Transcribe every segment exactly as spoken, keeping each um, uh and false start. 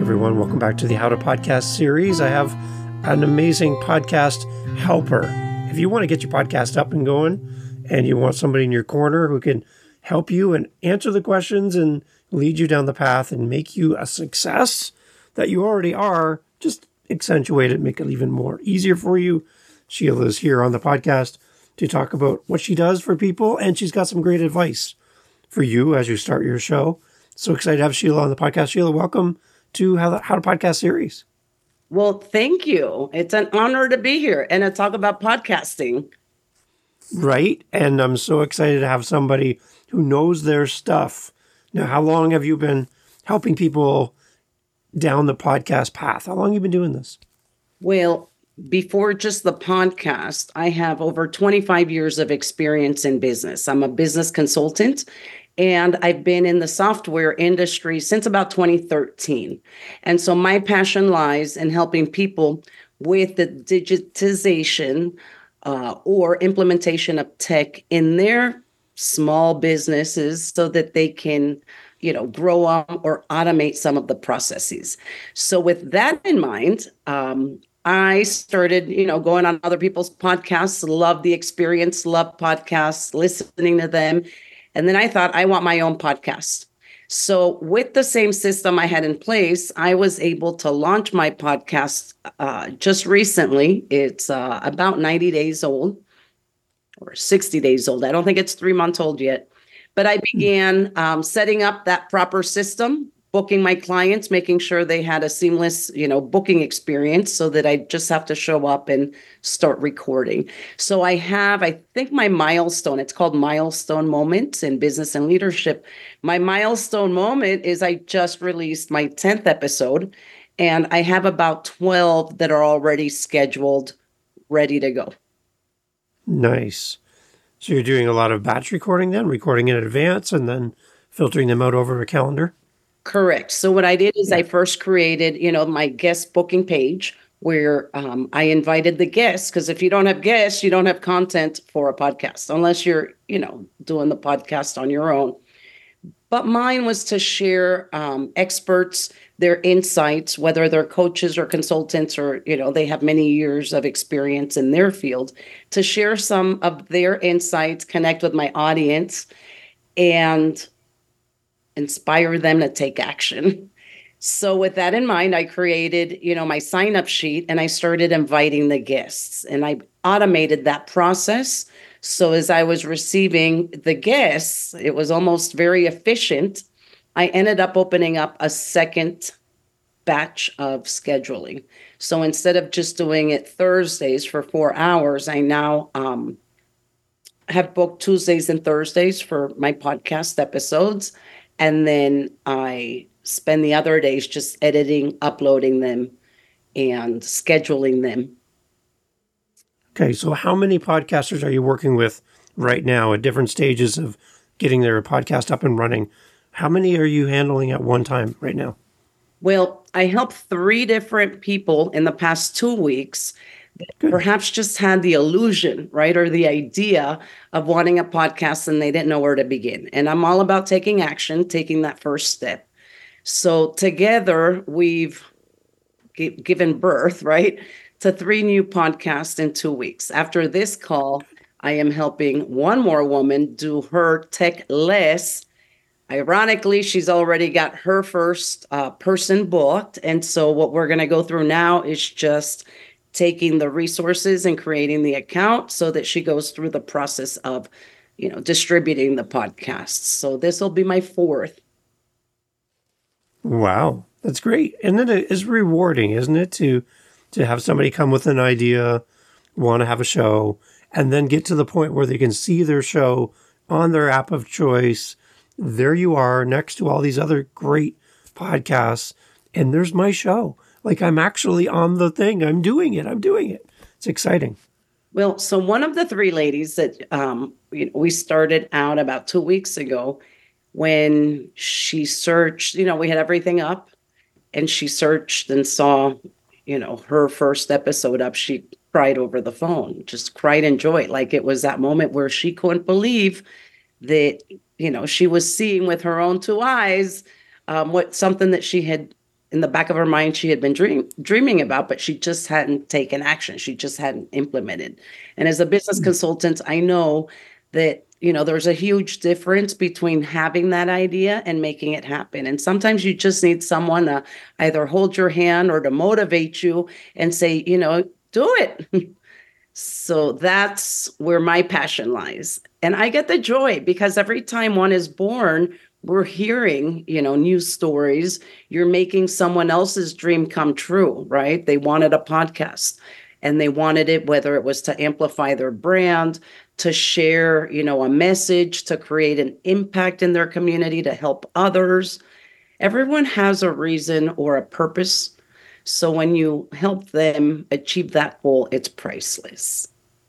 everyone. Welcome back to the How to Podcast series. I have an amazing podcast helper. If you want to get your podcast up and going and you want somebody in your corner who can help you and answer the questions and lead you down the path and make you a success that you already are, just accentuate it, make it even more easier for you. Sheila is here on the podcast to talk about what she does for people, and she's got some great advice for you as you start your show. So excited to have Sheila on the podcast. Sheila, welcome to How, How to Podcast series. Well, thank you. It's an honor to be here and to talk about podcasting. Right. And I'm so excited to have somebody who knows their stuff. Now, how long have you been helping people down the podcast path? How long have you been doing this? Well, before just the podcast, I have over twenty-five years of experience in business. I'm a business consultant, and I've been in the software industry since about twenty thirteen. And so my passion lies in helping people with the digitization uh, or implementation of tech in their small businesses so that they can, you know, grow up or automate some of the processes. So with that in mind, um, I started, you know, going on other people's podcasts, love the experience, love podcasts, listening to them. And then I thought, I want my own podcast. So with the same system I had in place, I was able to launch my podcast uh, just recently. It's uh, about ninety days old or sixty days old. I don't think it's three months old yet. But I began um, setting up that proper system, booking my clients, making sure they had a seamless, you know, booking experience so that I just have to show up and start recording. So I have, I think my milestone, it's called Milestone Moments in Business and Leadership. My milestone moment is I just released my tenth episode, and I have about twelve that are already scheduled, ready to go. Nice. So you're doing a lot of batch recording then, recording in advance and then filtering them out over a calendar? Correct. So what I did is yeah. I first created, you know, my guest booking page where um, I invited the guests, because if you don't have guests, you don't have content for a podcast unless you're, you know, doing the podcast on your own. But mine was to share um, experts, their insights, whether they're coaches or consultants or, you know, they have many years of experience in their field, to share some of their insights, connect with my audience, and inspire them to take action. So with that in mind, I created, you know, my sign-up sheet, and I started inviting the guests, and I automated that process. So as I was receiving the guests, it was almost very efficient. I ended up opening up a second batch of scheduling. So instead of just doing it Thursdays for four hours, I now um, have booked Tuesdays and Thursdays for my podcast episodes. And then I spend the other days just editing, uploading them, and scheduling them. Okay, so how many podcasters are you working with right now at different stages of getting their podcast up and running? How many are you handling at one time right now? Well, I helped three different people in the past two weeks that perhaps just had the illusion, right, or the idea of wanting a podcast and they didn't know where to begin. And I'm all about taking action, taking that first step. So together we've g- given birth, right, to three new podcasts in two weeks. After this call, I am helping one more woman do her tech less. Ironically, she's already got her first uh, person booked. And so what we're going to go through now is just taking the resources and creating the account so that she goes through the process of, you know, distributing the podcasts. So this will be my fourth. Wow, that's great. And then it is rewarding, isn't it, to to have somebody come with an idea, want to have a show, and then get to the point where they can see their show on their app of choice. There you are next to all these other great podcasts, and there's my show. Like, I'm actually on the thing. I'm doing it. I'm doing it. It's exciting. Well, so one of the three ladies that um, we, we started out about two weeks ago, when she searched, you know, we had everything up, and she searched and saw, you know, her first episode up. She cried over the phone, just cried in joy. Like it was that moment where she couldn't believe that, you know, she was seeing with her own two eyes um, what something that she had in the back of her mind she had been dream, dreaming about, but she just hadn't taken action. She just hadn't implemented. And as a business consultant, I know that, you know, there's a huge difference between having that idea and making it happen. And sometimes you just need someone to either hold your hand or to motivate you and say, you know, do it. So that's where my passion lies. And I get the joy because every time one is born, we're hearing, you know, news stories. You're making someone else's dream come true, right? They wanted a podcast and they wanted it, whether it was to amplify their brand, to share, you know, a message, to create an impact in their community, to help others. Everyone has a reason or a purpose. So when you help them achieve that goal, it's priceless.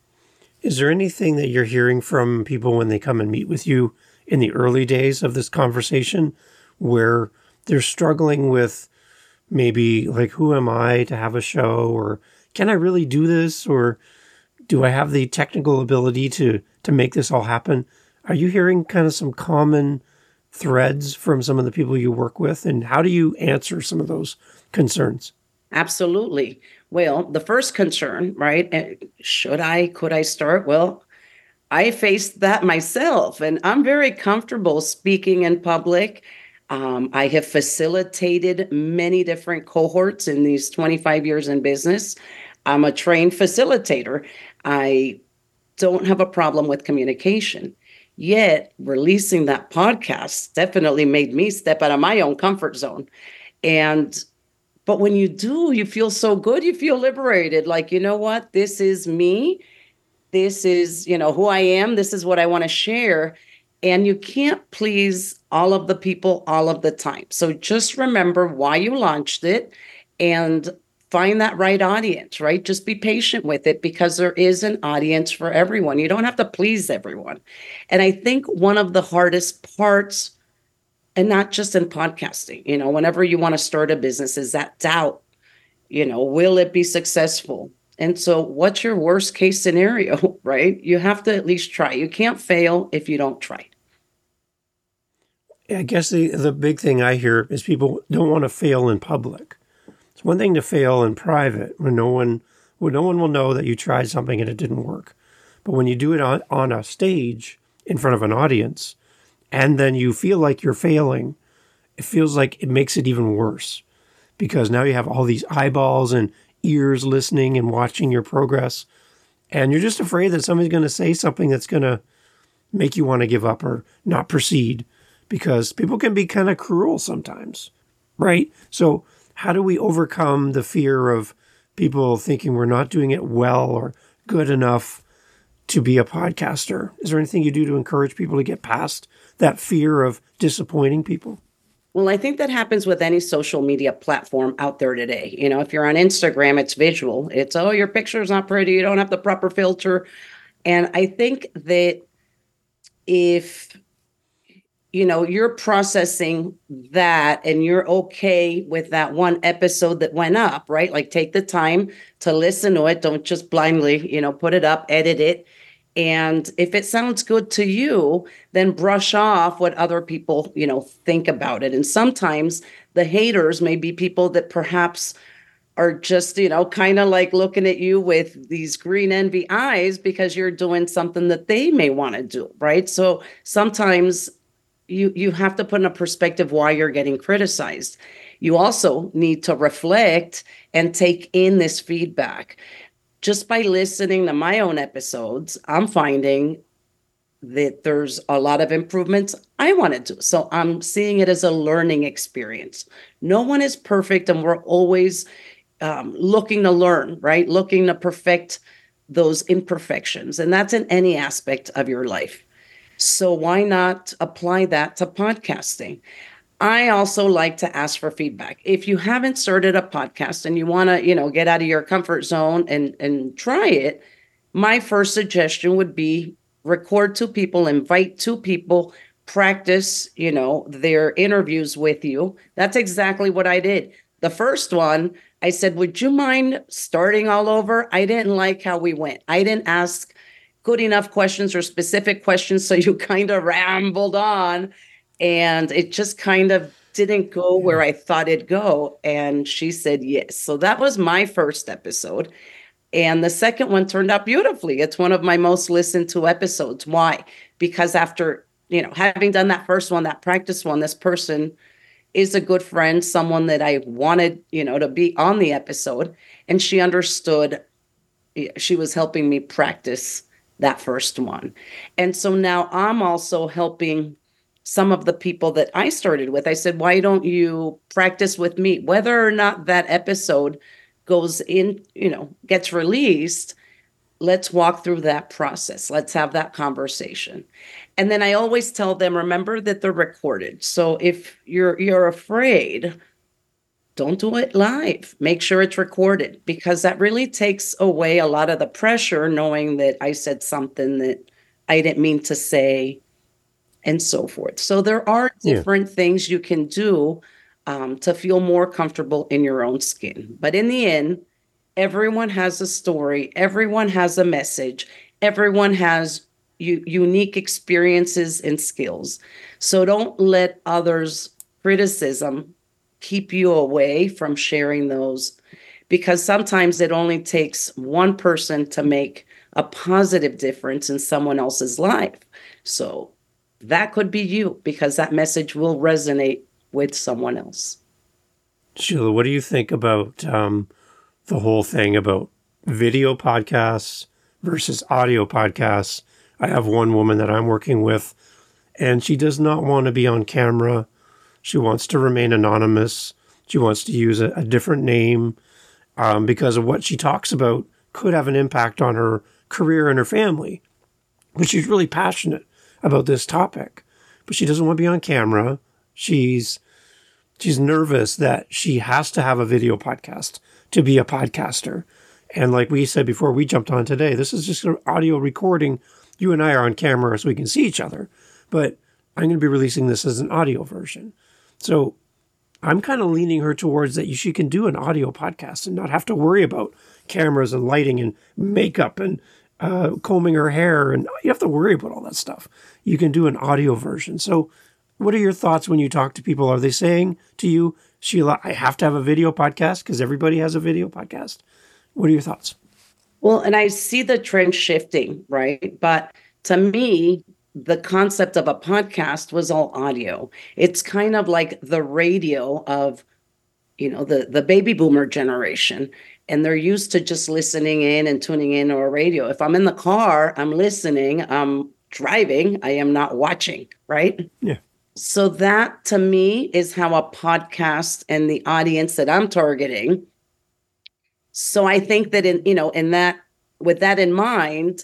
Is there anything that you're hearing from people when they come and meet with you in the early days of this conversation where they're struggling with maybe like, who am I to have a show? Or can I really do this? Or do I have the technical ability to, to make this all happen? Are you hearing kind of some common threads from some of the people you work with? And how do you answer some of those concerns? Absolutely. Well, the first concern, right? Should I, could I start? Well, I faced that myself, and I'm very comfortable speaking in public. Um, I have facilitated many different cohorts in these twenty-five years in business. I'm a trained facilitator. I don't have a problem with communication. Yet, releasing that podcast definitely made me step out of my own comfort zone. And but when you do, you feel so good. You feel liberated. Like, you know what? This is me. This is, you know, who I am. This is what I want to share. And you can't please all of the people all of the time. So just remember why you launched it and find that right audience, right? Just be patient with it because there is an audience for everyone. You don't have to please everyone. And I think one of the hardest parts, and not just in podcasting, you know, whenever you want to start a business, is that doubt, you know, will it be successful? And so what's your worst case scenario, right? You have to at least try. You can't fail if you don't try. I guess the, the big thing I hear is people don't want to fail in public. It's one thing to fail in private when no one, when no one will know that you tried something and it didn't work. But when you do it on, on a stage in front of an audience, and then you feel like you're failing, it feels like it makes it even worse because now you have all these eyeballs and ears listening and watching your progress. And you're just afraid that somebody's going to say something that's going to make you want to give up or not proceed because people can be kind of cruel sometimes, right? So how do we overcome the fear of people thinking we're not doing it well or good enough to be a podcaster? Is there anything you do to encourage people to get past that fear of disappointing people? Well, I think that happens with any social media platform out there today. You know, if you're on Instagram, it's visual. It's, oh, your picture's not pretty. You don't have the proper filter. And I think that if, you know, you're processing that and you're okay with that one episode that went up, right? Like take the time to listen to it. Don't just blindly, you know, put it up, edit it. And if it sounds good to you, then brush off what other people, you know, think about it. And sometimes the haters may be people that perhaps are just, you know, kind of like looking at you with these green envy eyes because you're doing something that they may want to do, right? So sometimes you you have to put in a perspective why you're getting criticized. You also need to reflect and take in this feedback. Just by listening to my own episodes, I'm finding that there's a lot of improvements I want to do. So I'm seeing it as a learning experience. No one is perfect, and we're always um, looking to learn, right? Looking to perfect those imperfections. And that's in any aspect of your life. So why not apply that to podcasting? I also like to ask for feedback. If you haven't started a podcast and you want to, you know, get out of your comfort zone and, and try it, my first suggestion would be record two people, invite two people, practice, you know, their interviews with you. That's exactly what I did. The first one, I said, would you mind starting all over? I didn't like how we went. I didn't ask good enough questions or specific questions. So you kind of rambled on. And it just kind of didn't go where I thought it'd go. And she said yes. So that was my first episode. And the second one turned out beautifully. It's one of my most listened to episodes. Why? Because after, you know, having done that first one, that practice one, this person is a good friend, someone that I wanted, you know, to be on the episode. And she understood, she was helping me practice that first one. And so now I'm also helping some of the people that I started with. I said, why don't you practice with me? Whether or not that episode goes in, you know, gets released, let's walk through that process. Let's have that conversation. And then I always tell them, remember that they're recorded. So if you're you're afraid, don't do it live. Make sure it's recorded, because that really takes away a lot of the pressure, knowing that I said something that I didn't mean to say, and so forth. So there are different yeah. things you can do um, to feel more comfortable in your own skin. But in the end, everyone has a story. Everyone has a message. Everyone has u- unique experiences and skills. So don't let others' criticism keep you away from sharing those, because sometimes it only takes one person to make a positive difference in someone else's life. So that could be you, because that message will resonate with someone else. Sheila, what do you think about um, the whole thing about video podcasts versus audio podcasts? I have one woman that I'm working with, and she does not want to be on camera. She wants to remain anonymous. She wants to use a, a different name um, because of what she talks about could have an impact on her career and her family. But she's really passionate about this topic, but she doesn't want to be on camera. She's she's nervous that she has to have a video podcast to be a podcaster. And like we said before we jumped on today, this is just an audio recording. You and I are on camera so we can see each other, but I'm going to be releasing this as an audio version. So I'm kind of leaning her towards that she can do an audio podcast and not have to worry about cameras and lighting and makeup and uh, combing her hair. And you have to worry about all that stuff. You can do an audio version. So what are your thoughts when you talk to people? Are they saying to you, Sheila, I have to have a video podcast because everybody has a video podcast? What are your thoughts? Well, and I see the trend shifting, right? But to me, the concept of a podcast was all audio. It's kind of like the radio of, you know, the, the baby boomer generation. And they're used to just listening in and tuning in or radio. If I'm in the car, I'm listening, I'm driving, I am not watching, right? Yeah. So that to me is how a podcast and the audience that I'm targeting. So I think that in, you know, in that, with that in mind,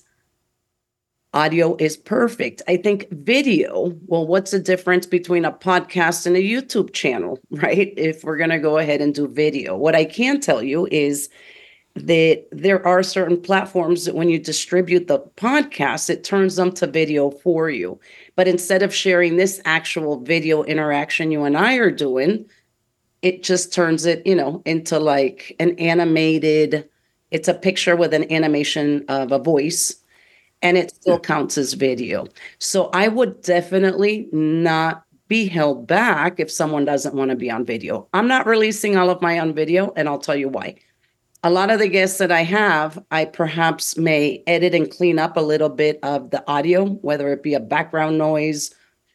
audio is perfect. I think video, well, what's the difference between a podcast and a YouTube channel, right? If we're going to go ahead and do video, what I can tell you is that there are certain platforms that when you distribute the podcast, it turns them to video for you. But instead of sharing this actual video interaction you and I are doing, it just turns it, you know, into like an animated, it's a picture with an animation of a voice, and it still counts as video. So I would definitely not be held back if someone doesn't want to be on video. I'm not releasing all of my on video, and I'll tell you why. A lot of the guests that I have, I perhaps may edit and clean up a little bit of the audio, whether it be a background noise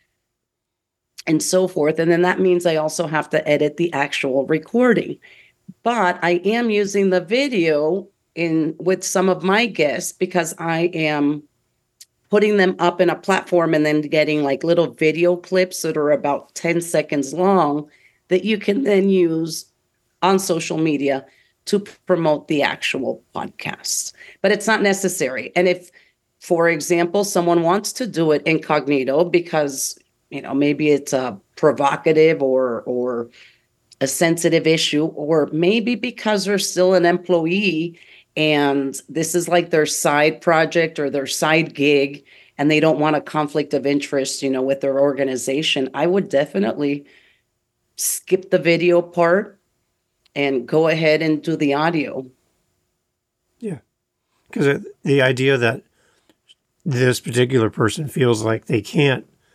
and so forth. And then that means I also have to edit the actual recording. But I am using the video in with some of my guests because I am putting them up in a platform and then getting like little video clips that are about ten seconds long that you can then use on social media to promote the actual podcasts. But it's not necessary. And if, for example, someone wants to do it incognito because, you know, maybe it's a provocative or or a sensitive issue, or maybe because they're still an employee and this is like their side project or their side gig and they don't want a conflict of interest, you know, with their organization, I would definitely skip the video part and go ahead and do the audio. Yeah. Because the idea that this particular person feels like they can't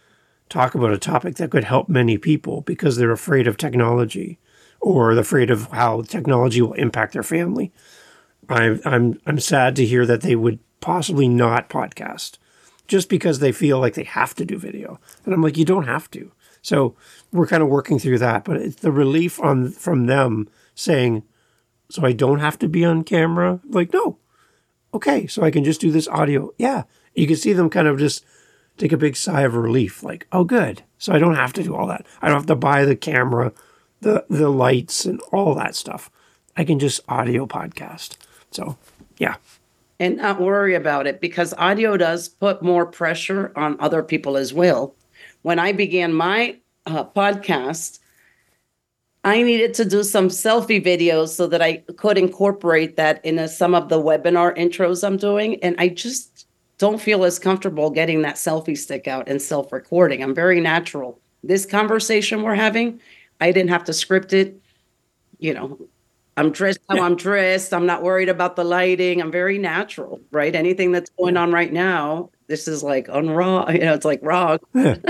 talk about a topic that could help many people because they're afraid of technology or they're afraid of how technology will impact their family. I'm I'm I'm sad to hear that they would possibly not podcast just because they feel like they have to do video. And I'm like, you don't have to. So we're kind of working through that, but it's the relief on from them saying, so I don't have to be on camera. Like, no. Okay, so I can just do this audio. Yeah. You can see them kind of just take a big sigh of relief. Like, oh, good. So I don't have to do all that. I don't have to buy the camera, the the lights, and all that stuff. I can just audio podcast. So, yeah. And not worry about it, because audio does put more pressure on other people as well. When I began my uh, podcast, I needed to do some selfie videos so that I could incorporate that in a, some of the webinar intros I'm doing. And I just don't feel as comfortable getting that selfie stick out and self-recording. I'm very natural. This conversation we're having, I didn't have to script it. You know, I'm dressed how yeah. I'm dressed. I'm not worried about the lighting. I'm very natural, right? Anything that's going on right now, this is like on raw, you know, it's like raw.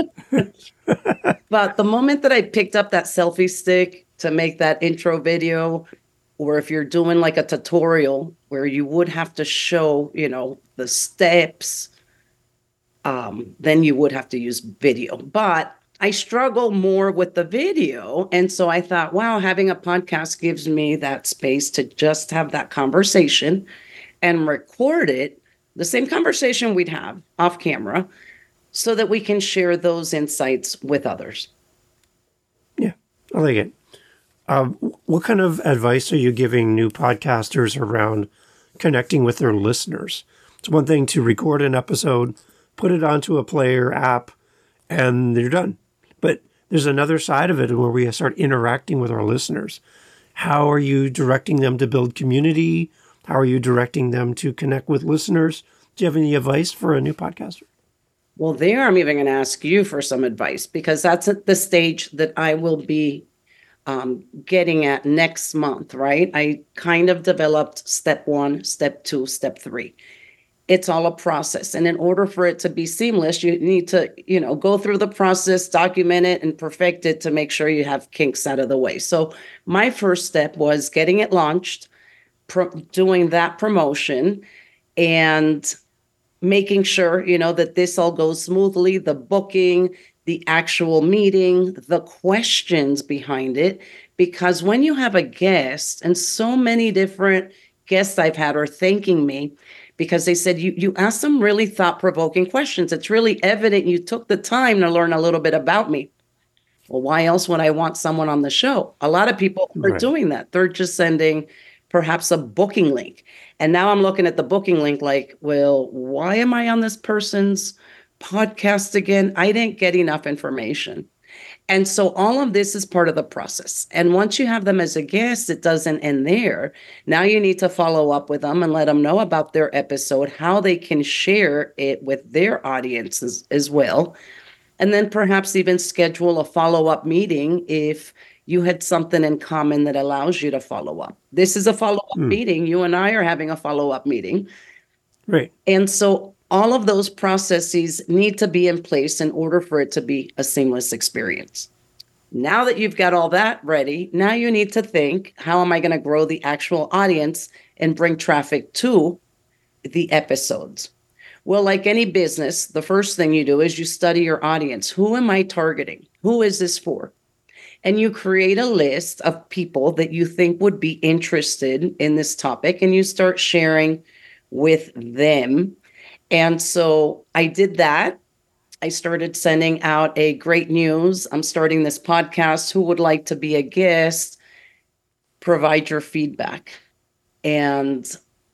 But the moment that I picked up that selfie stick to make that intro video, or if you're doing like a tutorial where you would have to show, you know, the steps, um, then you would have to use video. But I struggle more with the video. And so I thought, wow, having a podcast gives me that space to just have that conversation and record it, the same conversation we'd have off camera, so that we can share those insights with others. Yeah, I like it. Um, what kind of advice are you giving new podcasters around connecting with their listeners? It's one thing to record an episode, put it onto a player app, and you're done. But there's another side of it where we start interacting with our listeners. How are you directing them to build community? How are you directing them to connect with listeners? Do you have any advice for a new podcaster? Well, there I'm even going to ask you for some advice, because that's at the stage that I will be um, getting at next month, right? I kind of developed step one, step two, step three. It's all a process. And in order for it to be seamless, you need to, you know, go through the process, document it, and perfect it to make sure you have kinks out of the way. So my first step was getting it launched, pro- doing that promotion, and making sure, you know, that this all goes smoothly, the booking, the actual meeting, the questions behind it. Because when you have a guest, and so many different guests I've had are thanking me because they said, you, you asked some really thought-provoking questions. It's really evident you took the time to learn a little bit about me. Well, why else would I want someone on the show? A lot of people are right. doing that. They're just sending perhaps a booking link. And now I'm looking at the booking link like, well, why am I on this person's podcast again? I didn't get enough information. And so all of this is part of the process. And once you have them as a guest, it doesn't end there. Now you need to follow up with them and let them know about their episode, how they can share it with their audiences as well. And then perhaps even schedule a follow-up meeting if you had something in common that allows you to follow up. This is a follow-up mm. meeting. You and I are having a follow-up meeting. Right. And so all of those processes need to be in place in order for it to be a seamless experience. Now that you've got all that ready, now you need to think, how am I going to grow the actual audience and bring traffic to the episodes? Well, like any business, the first thing you do is you study your audience. Who am I targeting? Who is this for? And you create a list of people that you think would be interested in this topic, and you start sharing with them. And so I did that. I started sending out a great news. I'm starting this podcast. Who would like to be a guest? Provide your feedback. And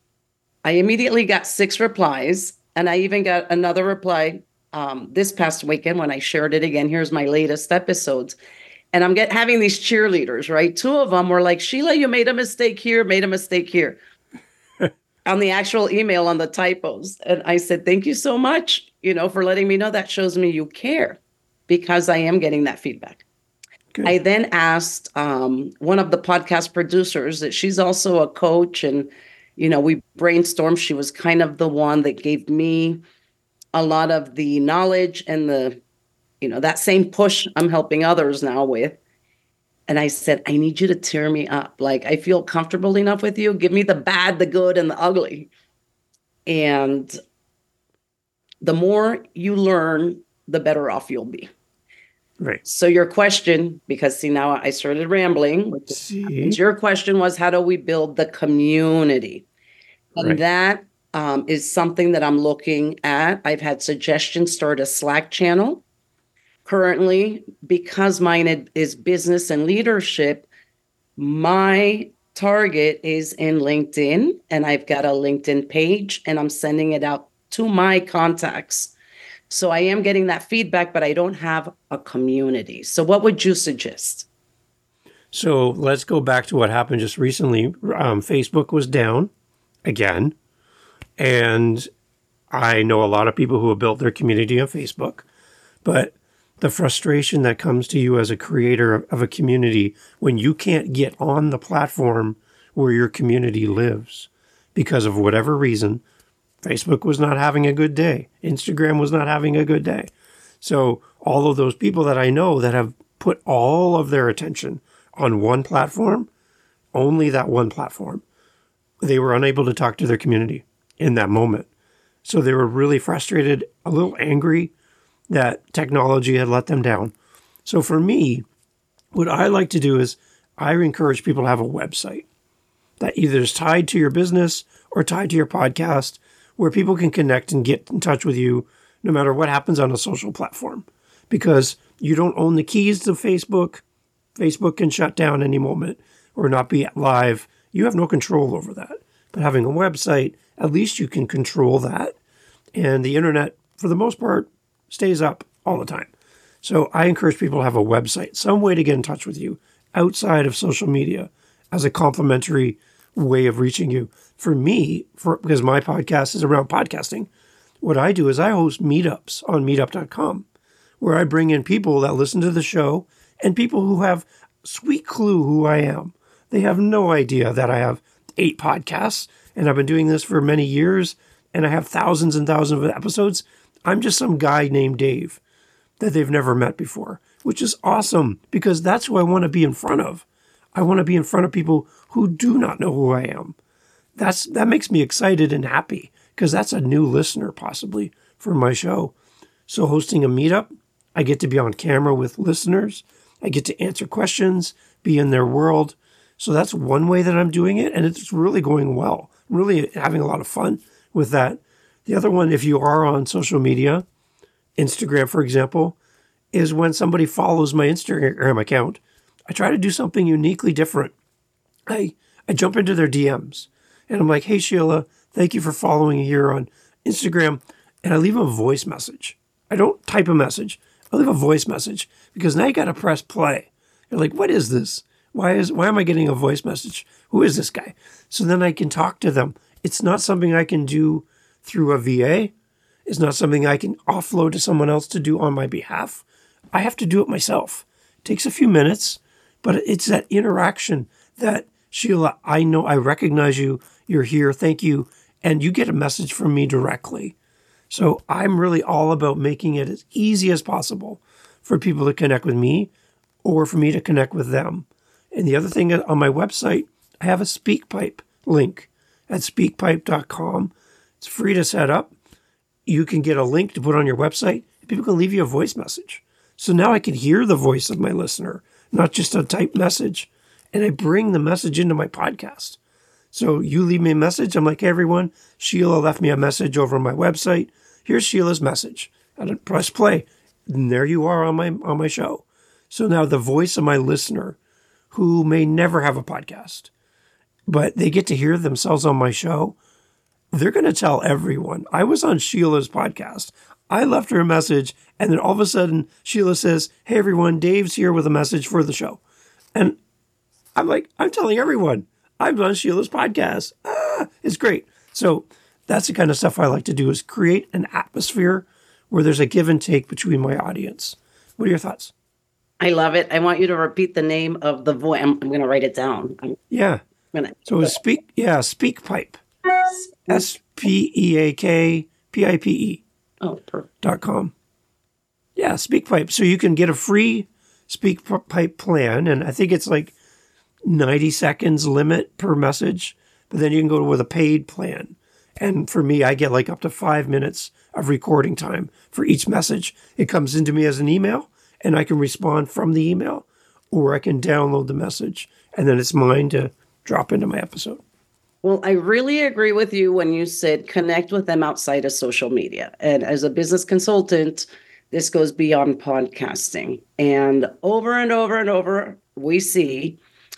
I immediately got six replies. And I even got another reply um, this past weekend when I shared it again. Here's my latest episodes. And I'm get, having these cheerleaders, right? Two of them were like, Sheila, you made a mistake here, made a mistake here. On the actual email, on the typos. And I said, thank you so much, you know, for letting me know. That shows me you care, because I am getting that feedback. Good. I then asked um, one of the podcast producers that she's also a coach, and, you know, we brainstormed. She was kind of the one that gave me a lot of the knowledge and the you know, that same push I'm helping others now with. And I said, I need you to tear me up. Like, I feel comfortable enough with you. Give me the bad, the good, and the ugly. And the more you learn, the better off you'll be. Right. So your question, because see, now I started rambling. Which See? your question was, how do we build the community? And Right. that um, is something that I'm looking at. I've had suggestions, start a Slack channel. Currently, because mine is business and leadership, my target is in LinkedIn, and I've got a LinkedIn page, and I'm sending it out to my contacts. So I am getting that feedback, but I don't have a community. So what would you suggest? So let's go back to what happened just recently. Um, Facebook was down again, and I know a lot of people who have built their community on Facebook, but the frustration that comes to you as a creator of a community when you can't get on the platform where your community lives because of whatever reason. Facebook was not having a good day. Instagram was not having a good day. So all of those people that I know that have put all of their attention on one platform, only that one platform, they were unable to talk to their community in that moment. So they were really frustrated, a little angry that technology had let them down. So for me, what I like to do is I encourage people to have a website that either is tied to your business or tied to your podcast, where people can connect and get in touch with you no matter what happens on a social platform. Because you don't own the keys to Facebook. Facebook can shut down any moment or not be live. You have no control over that. But having a website, at least you can control that. And the internet, for the most part, stays up all the time. So I encourage people to have a website, some way to get in touch with you outside of social media as a complementary way of reaching you. For me, for because my podcast is around podcasting, what I do is I host meetups on meetup dot com, where I bring in people that listen to the show and people who have sweet clue who I am. They have no idea that I have eight podcasts and I've been doing this for many years and I have thousands and thousands of episodes. I'm just some guy named Dave that they've never met before, which is awesome because that's who I want to be in front of. I want to be in front of people who do not know who I am. That's that makes me excited and happy because that's a new listener possibly for my show. So hosting a meetup, I get to be on camera with listeners. I get to answer questions, be in their world. So that's one way that I'm doing it, and it's really going well. I'm really having a lot of fun with that. The other one, if you are on social media, Instagram, for example, is when somebody follows my Instagram account, I try to do something uniquely different. I I jump into their D Ms and I'm like, hey, Sheila, thank you for following here on Instagram. And I leave a voice message. I don't type a message. I leave a voice message because now you got to press play. You're like, what is this? Why is why am I getting a voice message? Who is this guy? So then I can talk to them. It's not something I can do through a V A. It's not something I can offload to someone else to do on my behalf. I have to do it myself. It takes a few minutes, but it's that interaction that, Sheila, I know, I recognize you. You're here. Thank you. And you get a message from me directly. So I'm really all about making it as easy as possible for people to connect with me or for me to connect with them. And the other thing on my website, I have a SpeakPipe link at speak pipe dot com. It's free to set up. You can get a link to put on your website. People can leave you a voice message. So now I can hear the voice of my listener, not just a typed message. And I bring the message into my podcast. So you leave me a message. I'm like, hey, everyone, Sheila left me a message over on my website. Here's Sheila's message. I press play. And there you are on my on my show. So now the voice of my listener, who may never have a podcast, but they get to hear themselves on my show, they're going to tell everyone. I was on Sheila's podcast. I left her a message, and then all of a sudden, Sheila says, hey, everyone, Dave's here with a message for the show. And I'm like, I'm telling everyone, I'm on Sheila's podcast. Ah, it's great. So that's the kind of stuff I like to do, is create an atmosphere where there's a give and take between my audience. What are your thoughts? I love it. I want you to repeat the name of the voice. I'm, I'm going to write it down. I'm yeah. gonna, so it's speak, yeah, SpeakPipe. S P E A K P I P E. Oh, perfect. Dot com. Yeah, SpeakPipe. So you can get a free SpeakPipe plan, and I think it's like ninety seconds limit per message, but then you can go with a paid plan. And for me, I get like up to five minutes of recording time for each message. It comes into me as an email, and I can respond from the email, or I can download the message, and then it's mine to drop into my episode. Well, I really agree with you when you said connect with them outside of social media. And as a business consultant, this goes beyond podcasting. And over and over and over, we see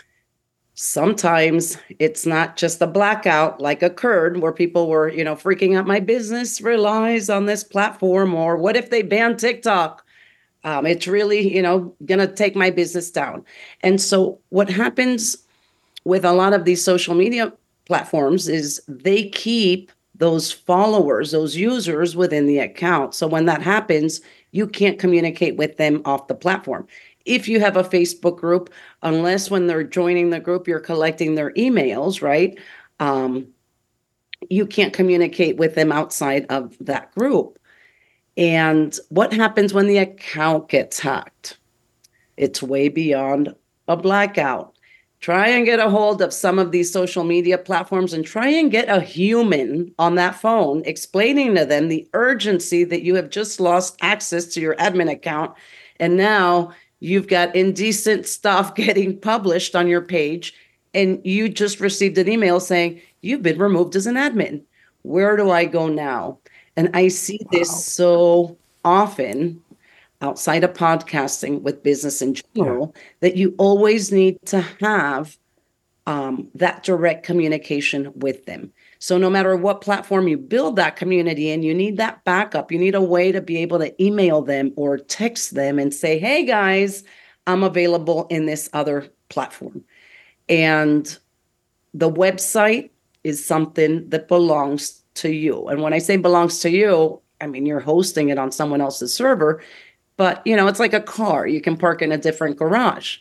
sometimes it's not just a blackout like occurred where people were, you know, freaking out. My business relies on this platform, or what if they ban TikTok? Um, it's really, you know, going to take my business down. And so what happens with a lot of these social media platforms is they keep those followers, those users within the account. So when that happens, you can't communicate with them off the platform. If you have a Facebook group, unless when they're joining the group, you're collecting their emails, right? Um, you can't communicate with them outside of that group. And what happens when the account gets hacked? It's way beyond a blackout. Try and get a hold of some of these social media platforms and try and get a human on that phone explaining to them the urgency that you have just lost access to your admin account. And now you've got indecent stuff getting published on your page, and you just received an email saying, you've been removed as an admin. Where do I go now? And I see this wow. so often outside of podcasting with business in general, yeah. that you always need to have um, that direct communication with them. So no matter what platform you build that community in, you need that backup. You need a way to be able to email them or text them and say, hey guys, I'm available in this other platform. And the website is something that belongs to you. And when I say belongs to you, I mean, you're hosting it on someone else's server. But, you know, it's like a car. You can park in a different garage.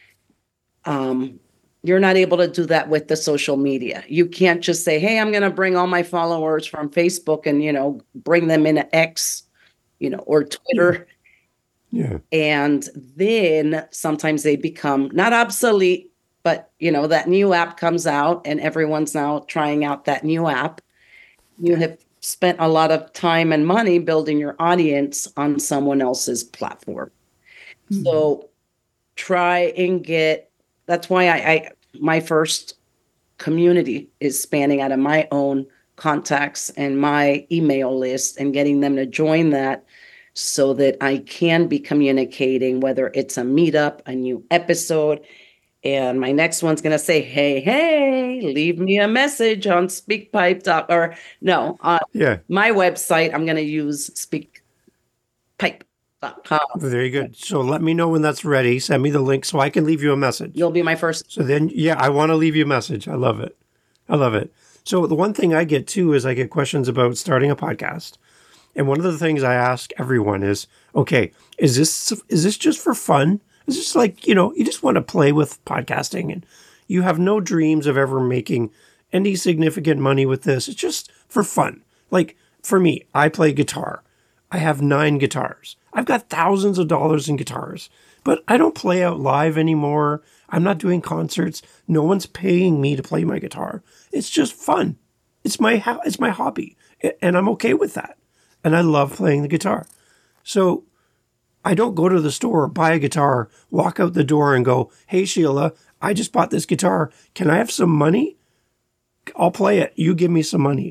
Um, you're not able to do that with the social media. You can't just say, hey, I'm going to bring all my followers from Facebook and, you know, bring them into X, you know, or Twitter. Yeah. And then sometimes they become not obsolete, but, you know, that new app comes out and everyone's now trying out that new app. You have spent a lot of time and money building your audience on someone else's platform. Mm-hmm. So try and get, that's why I, I, my first community is spanning out of my own contacts and my email list and getting them to join that so that I can be communicating, whether it's a meetup, a new episode. And my next one's going to say, hey, hey, leave me a message on SpeakPipe. Or no, on yeah. my website, I'm going to use SpeakPipe dot com. Very good. So let me know when that's ready. Send me the link so I can leave you a message. You'll be my first. So then, yeah, I want to leave you a message. I love it. I love it. So the one thing I get too is I get questions about starting a podcast. And one of the things I ask everyone is, okay, is this is this just for fun? It's just like, you know, you just want to play with podcasting and you have no dreams of ever making any significant money with this. It's just for fun. Like for me, I play guitar. I have nine guitars. I've got thousands of dollars in guitars, but I don't play out live anymore. I'm not doing concerts. No one's paying me to play my guitar. It's just fun. It's my it's my hobby, and I'm okay with that. And I love playing the guitar. So I don't go to the store, buy a guitar, walk out the door and go, hey, Sheila, I just bought this guitar. Can I have some money? I'll play it. You give me some money.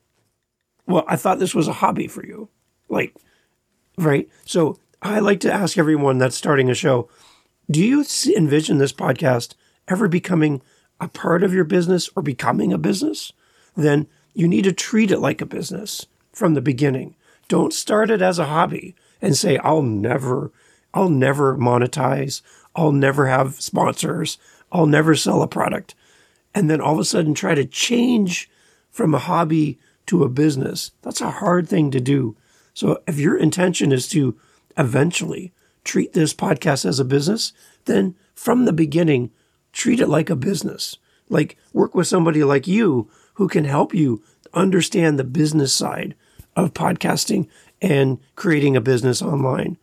Well, I thought this was a hobby for you. Like, right? So I like to ask everyone that's starting a show, do you envision this podcast ever becoming a part of your business or becoming a business? Then you need to treat it like a business from the beginning. Don't start it as a hobby and say, I'll never, I'll never monetize. I'll never have sponsors. I'll never sell a product. And then all of a sudden try to change from a hobby to a business. That's a hard thing to do. So if your intention is to eventually treat this podcast as a business, then from the beginning, treat it like a business. Like work with somebody like you who can help you understand the business side of podcasting and creating a business online.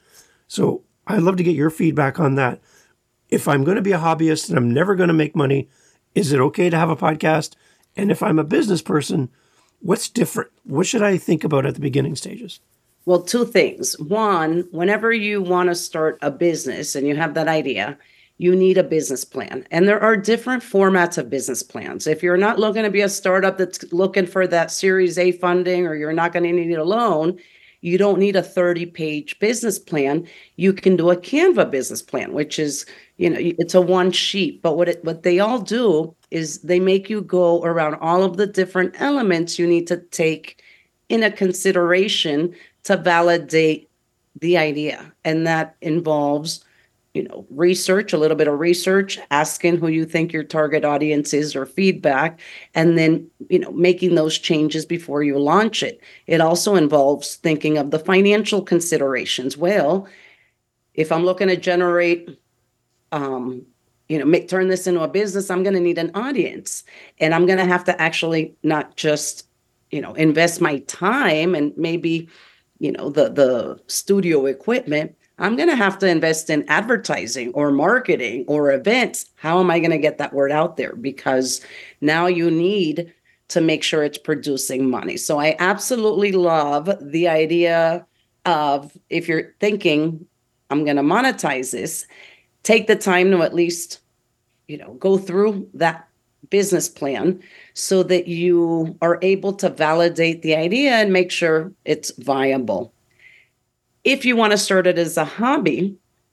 So I'd love to get your feedback on that. If I'm going to be a hobbyist and I'm never going to make money, is it okay to have a podcast? And if I'm a business person, what's different? What should I think about at the beginning stages? Well, two things. One, whenever you want to start a business and you have that idea, you need a business plan. And there are different formats of business plans. If you're not looking to be a startup that's looking for that Series A funding, or you're not going to need a loan, you don't need a thirty-page business plan. You can do a Canva business plan, which is, you know, it's a one sheet. But what it, what they all do is they make you go around all of the different elements you need to take in a consideration to validate the idea. And that involves, you know, research, a little bit of research, asking who you think your target audience is or feedback, and then, you know, making those changes before you launch it. It also involves thinking of the financial considerations. Well, if I'm looking to generate, um, you know, make, turn this into a business, I'm going to need an audience, and I'm going to have to actually not just, you know, invest my time and maybe, you know, the, the studio equipment. I'm going to have to invest in advertising or marketing or events. How am I going to get that word out there? Because now you need to make sure it's producing money. So I absolutely love the idea of, if you're thinking, I'm going to monetize this, take the time to at least, you know, go through that business plan so that you are able to validate the idea and make sure it's viable. If you want to start it as a hobby,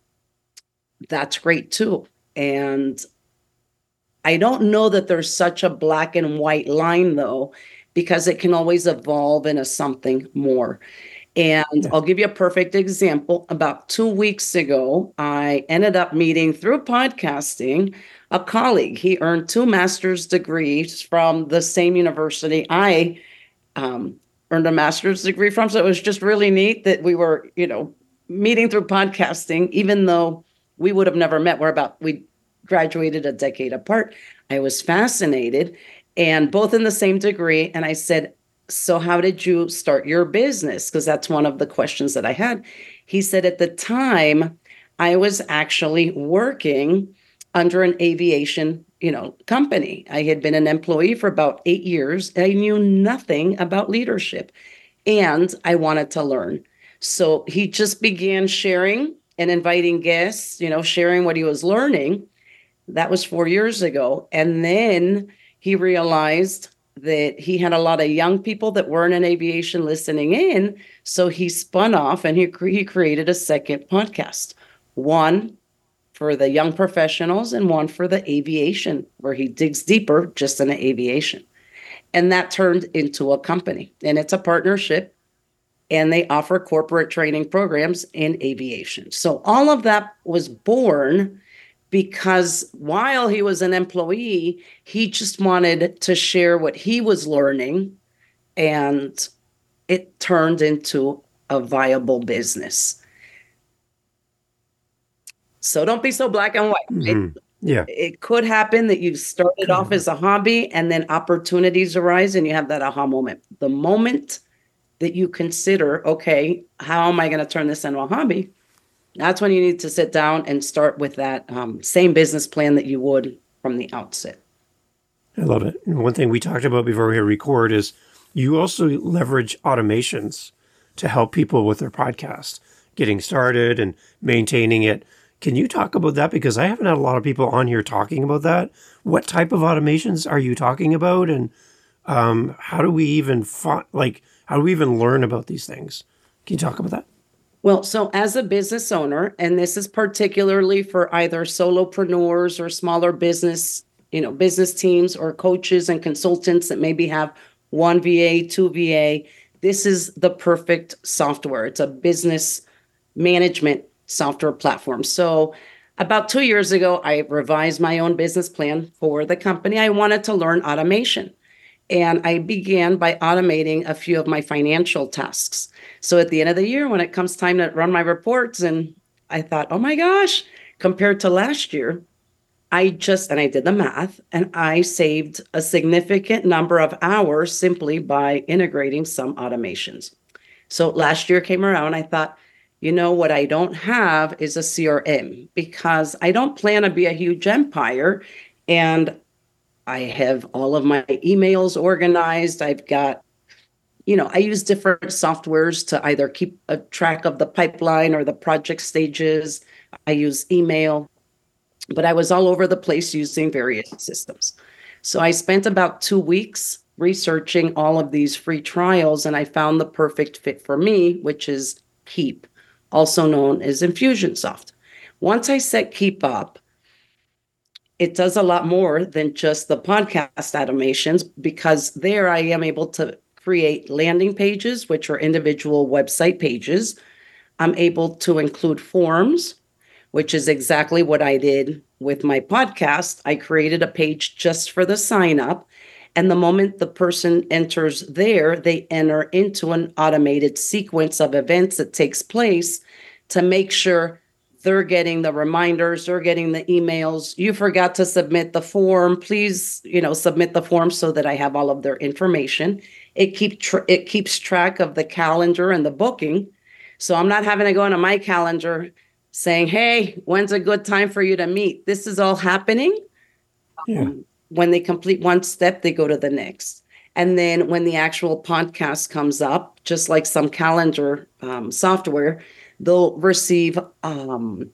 that's great too. And I don't know that there's such a black and white line, though, because it can always evolve into something more. And yeah. I'll give you a perfect example. About two weeks ago, I ended up meeting through podcasting a colleague. He earned two master's degrees from the same university I um, earned a master's degree from. So it was just really neat that we were, you know, meeting through podcasting, even though we would have never met. We're about, we graduated a decade apart. I was fascinated, and both in the same degree. And I said, so how did you start your business? Because that's one of the questions that I had. He said, at the time, I was actually working under an aviation, you know, company. I had been an employee for about eight years. I knew nothing about leadership, and I wanted to learn. So he just began sharing and inviting guests, you know, sharing what he was learning. That was four years ago. And then he realized that he had a lot of young people that weren't in aviation listening in. So he spun off and he, he created a second podcast, one for the young professionals and one for the aviation, where he digs deeper just in the aviation. And that turned into a company, and it's a partnership, and they offer corporate training programs in aviation. So all of that was born because while he was an employee, he just wanted to share what he was learning, and it turned into a viable business. So don't be so black and white. Mm-hmm. It, yeah. It could happen that you started off as a hobby and then opportunities arise and you have that aha moment. The moment that you consider, okay, how am I going to turn this into a hobby? That's when you need to sit down and start with that um, same business plan that you would from the outset. I love it. And one thing we talked about before we record is you also leverage automations to help people with their podcast, getting started and maintaining it. Can you talk about that? Because I haven't had a lot of people on here talking about that. What type of automations are you talking about? And um, how do we even fi- like, how do we even learn about these things? Can you talk about that? Well, so as a business owner, and this is particularly for either solopreneurs or smaller business, you know, business teams or coaches and consultants that maybe have one V A, two V A, this is the perfect software. It's a business management software platform. So about two years ago, I revised my own business plan for the company. I wanted to learn automation. And I began by automating a few of my financial tasks. So at the end of the year, when it comes time to run my reports, and I thought, oh my gosh, compared to last year, I just, and I did the math, and I saved a significant number of hours simply by integrating some automations. So last year came around, I thought, You know, what I don't have is a C R M because I don't plan to be a huge empire. And I have all of my emails organized. I've got, you know, I use different softwares to either keep a track of the pipeline or the project stages. I use email, but I was all over the place using various systems. So I spent about two weeks researching all of these free trials, and I found the perfect fit for me, which is Keap, also known as Infusionsoft. Once I set Keap up, it does a lot more than just the podcast automations, because there I am able to create landing pages, which are individual website pages. I'm able to include forms, which is exactly what I did with my podcast. I created a page just for the sign up. And the moment the person enters there, they enter into an automated sequence of events that takes place to make sure they're getting the reminders, they're getting the emails. You forgot to submit the form. Please, you know, submit the form so that I have all of their information. It keep tr- it keeps track of the calendar and the booking. So I'm not having to go into my calendar saying, hey, when's a good time for you to meet? This is all happening. Yeah. Um, when they complete one step, they go to the next. And then when the actual podcast comes up, just like some calendar um, software, they'll receive um,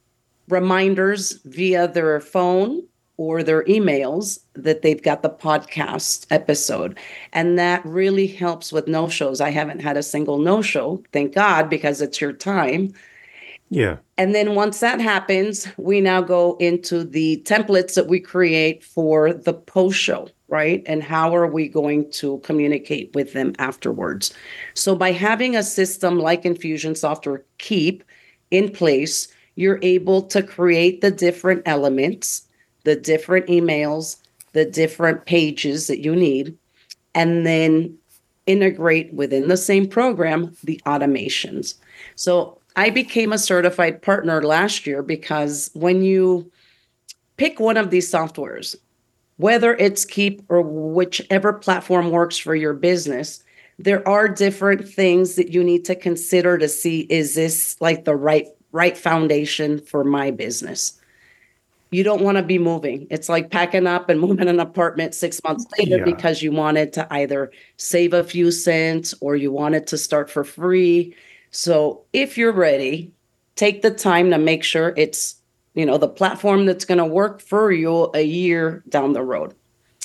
reminders via their phone or their emails that they've got the podcast episode. And that really helps with no-shows. I haven't had a single no-show, thank God, because it's your time. Yeah. And then once that happens, we now go into the templates that we create for the post show, right? And how are we going to communicate with them afterwards? So by having a system like Infusionsoft or Keap in place, you're able to create the different elements, the different emails, the different pages that you need, and then integrate within the same program the automations. So I became a certified partner last year because when you pick one of these softwares, whether it's Keap or whichever platform works for your business, there are different things that you need to consider to see, is this like the right right foundation for my business? You don't want to be moving. It's like packing up and moving an apartment six months later Yeah. because you wanted to either save a few cents or you wanted to start for free. So if you're ready, take the time to make sure it's, you know, the platform that's going to work for you a year down the road.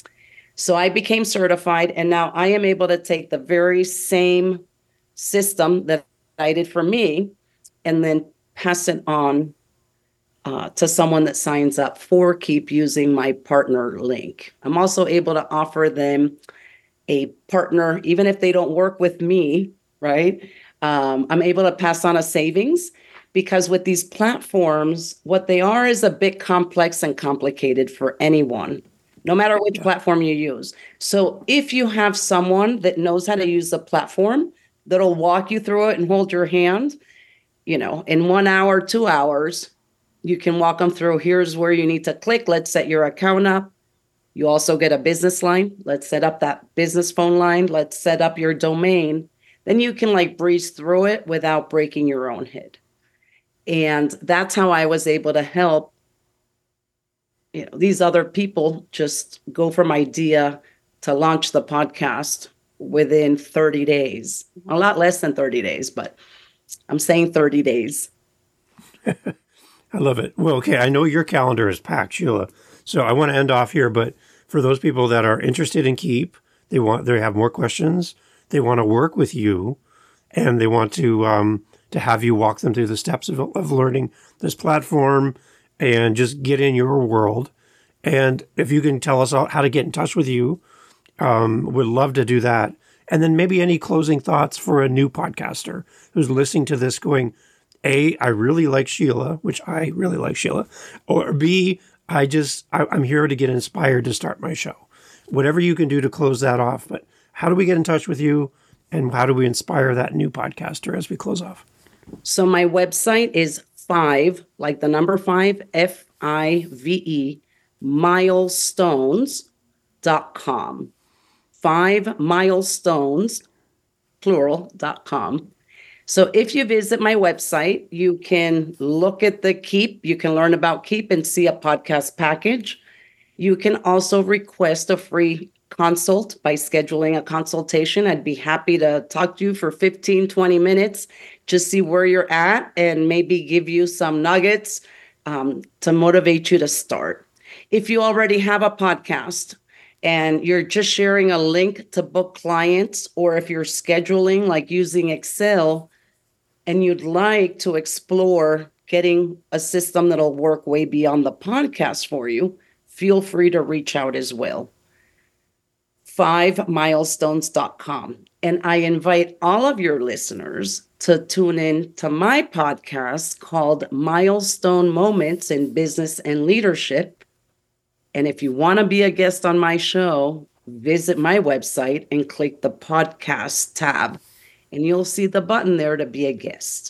So I became certified, and now I am able to take the very same system that I did for me and then pass it on uh, to someone that signs up for Keap using my partner link. I'm also able to offer them a partner, even if they don't work with me, right? Um, I'm able to pass on a savings, because with these platforms, what they are is a bit complex and complicated for anyone, no matter which Yeah. platform you use. So if you have someone that knows how to use the platform, that'll walk you through it and hold your hand, you know, in one hour, two hours, you can walk them through. Here's where you need to click. Let's set your account up. You also get a business line. Let's set up that business phone line. Let's set up your domain. Then you can like breeze through it without breaking your own head. And that's how I was able to help, you know, these other people just go from idea to launch the podcast within thirty days. A lot less than thirty days, but I'm saying thirty days. I love it. Well, okay, I know your calendar is packed, Sheila. So I want to end off here, but for those people that are interested in Keap, they want they have more questions, they want to work with you, and they want to um, to have you walk them through the steps of, of learning this platform and just get in your world. And if you can tell us all how to get in touch with you, um, would love to do that. And then maybe any closing thoughts for a new podcaster who's listening to this going, A, I really like Sheila, which I really like Sheila, or B, I just, I, I'm here to get inspired to start my show. Whatever you can do to close that off. But how do we get in touch with you, and how do we inspire that new podcaster as we close off? So my website is five, like the number five, F I V E, milestones dot com. Five milestones, plural, dot com. So if you visit my website, you can look at the Keep. You can learn about Keep and see a podcast package. You can also request a free consult by scheduling a consultation. I'd be happy to talk to you for fifteen, twenty minutes, just see where you're at and maybe give you some nuggets um, to motivate you to start. If you already have a podcast and you're just sharing a link to book clients, or if you're scheduling like using Excel and you'd like to explore getting a system that'll work way beyond the podcast for you, feel free to reach out as well. five milestones dot com. And I invite all of your listeners to tune in to my podcast called Milestone Moments in Business and Leadership. And if you want to be a guest on my show, visit my website and click the podcast tab, and you'll see the button there to be a guest.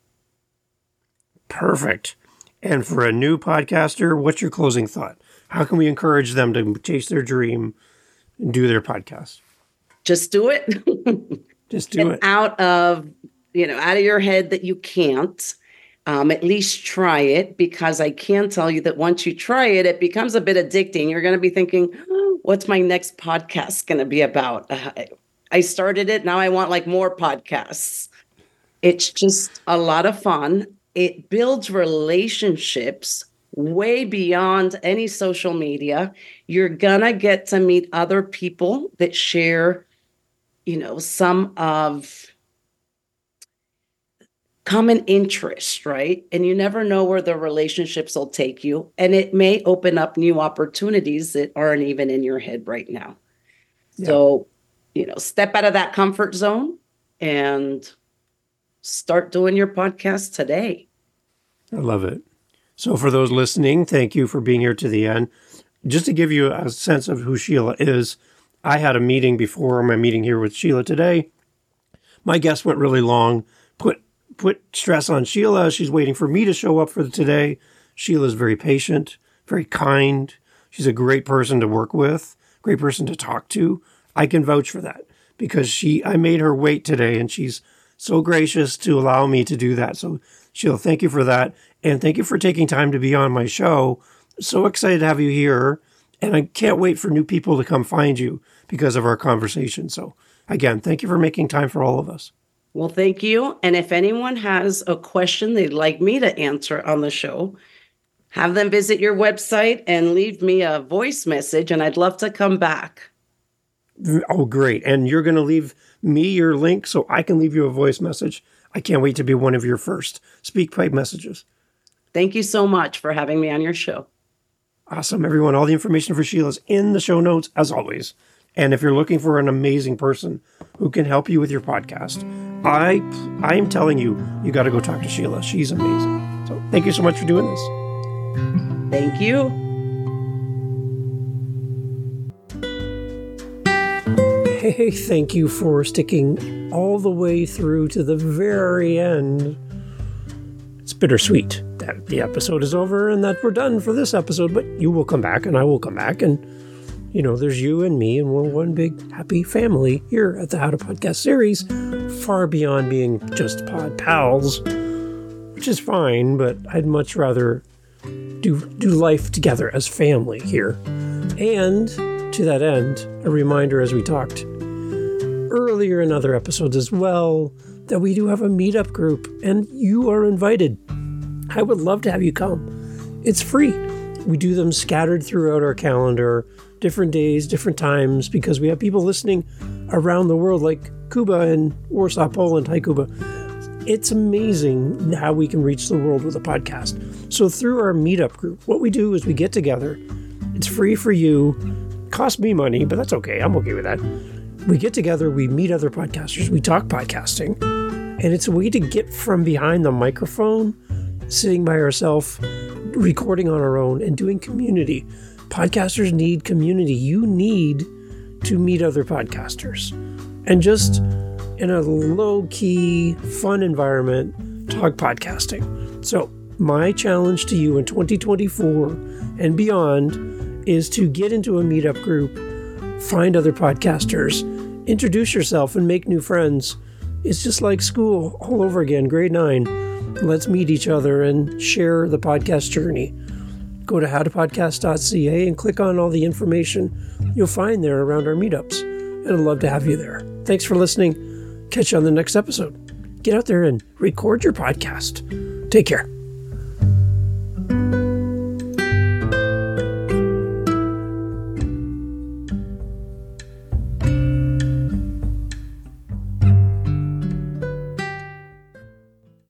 Perfect. And for a new podcaster, what's your closing thought? How can we encourage them to chase their dream and do their podcast? Just do it. Just do and it. Out of, you know, out of your head that you can't. Um, at least try it, because I can tell you that once you try it, it becomes a bit addicting. You're going to be thinking, oh, what's my next podcast going to be about? Uh, I started it. Now I want like more podcasts. It's just a lot of fun. It builds relationships way beyond any social media. You're going to get to meet other people that share, you know, some of common interest, right? And you never know where the relationships will take you. And it may open up new opportunities that aren't even in your head right now. Yeah. So, you know, step out of that comfort zone and start doing your podcast today. I love it. So for those listening, thank you for being here to the end. Just to give you a sense of who Sheila is, I had a meeting before my meeting here with Sheila today. My guest went really long, put put stress on Sheila. She's waiting for me to show up for today. Sheila's very patient, very kind. She's a great person to work with, great person to talk to. I can vouch for that because she, I made her wait today, and she's so gracious to allow me to do that. So Sheila, thank you for that. And thank you for taking time to be on my show. So excited to have you here. And I can't wait for new people to come find you because of our conversation. So again, thank you for making time for all of us. Well, thank you. And if anyone has a question they'd like me to answer on the show, have them visit your website and leave me a voice message, and I'd love to come back. Oh, great. And you're going to leave me your link so I can leave you a voice message. I can't wait to be one of your first SpeakPipe messages. Thank you so much for having me on your show. Awesome, everyone. All the information for Sheila is in the show notes, as always. And if you're looking for an amazing person who can help you with your podcast, I I am telling you, you got to go talk to Sheila. She's amazing. So thank you so much for doing this. Thank you. Hey, thank you for sticking all the way through to the very end. It's bittersweet that the episode is over and that we're done for this episode, but you will come back and I will come back, and you know, there's you and me, and we're one big happy family here at the How to Podcast series, far beyond being just pod pals, which is fine, but I'd much rather do do life together as family here. And to that end, a reminder, as we talked earlier in other episodes as well, that we do have a meetup group, and you are invited. I would love to have you come. It's free. We do them scattered throughout our calendar, different days, different times, because we have people listening around the world, like Cuba and Warsaw, Poland. Hi, Cuba. It's amazing how we can reach the world with a podcast. So through our meetup group, what we do is we get together. It's free for you. Cost me money, but that's okay. I'm okay with that. We get together, we meet other podcasters, we talk podcasting, and it's a way to get from behind the microphone, sitting by ourselves, recording on our own, and doing community. Podcasters need community. You need to meet other podcasters. And just in a low-key, fun environment, talk podcasting. So my challenge to you in twenty twenty-four and beyond is to get into a meetup group, find other podcasters, introduce yourself and make new friends, It's just like school all over again, grade nine. Let's meet each other and share the podcast journey. Go to how to podcast dot c a and click on all the information you'll find there around our meetups. And I'd love to have you there. Thanks for listening. Catch you on the next episode. Get out there and record your podcast. Take care.